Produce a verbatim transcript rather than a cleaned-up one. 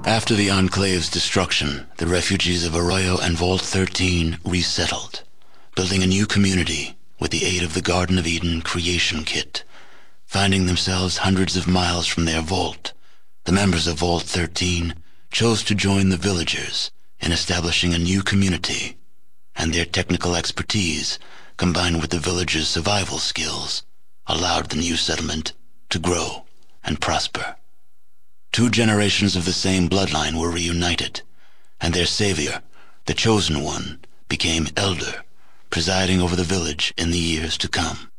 After the Enclave's destruction, the refugees of Arroyo and Vault thirteen resettled, building a new community with the aid of the Garden of Eden Creation Kit. Finding themselves hundreds of miles from their vault, the members of Vault thirteen chose to join the villagers in establishing a new community, and their technical expertise, combined with the villagers' survival skills, allowed the new settlement to grow and prosper. Two generations of the same bloodline were reunited, and their savior, the Chosen One, became elder, presiding over the village in the years to come.